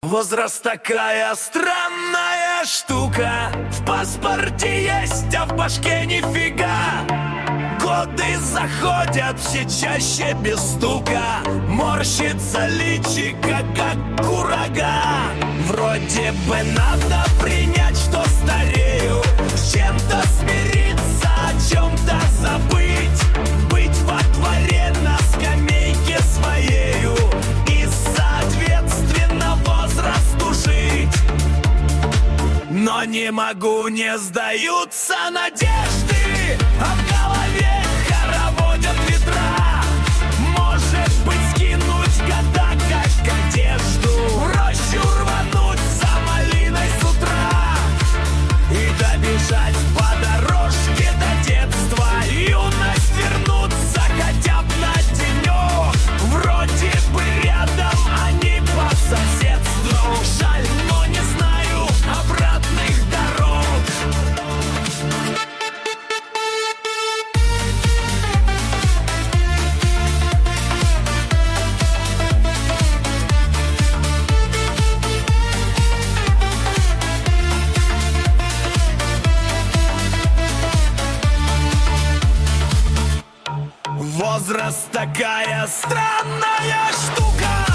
Возраст такая странная штука. В паспорте есть, а в башке нифига. Годы заходят все чаще без стука. Морщится личико, как курага. Вроде бы надо принять, что старею, с чем-то смириться, о чем-то забыть. Быть во дворе на скамейке своею и соответственно возрасту жить. Но не могу, не сдаются надежды, а в голове хороводят ветра. Может быть, скинуть года, как одежду, в рощу рвануть за малиной с утра и добежать по дорожке до детства. Юность вернуться хотя бы на денек. Вроде бы рядом, они по соседству. Жаль, но не знаю обратных дорог. Возраст такая странная штука.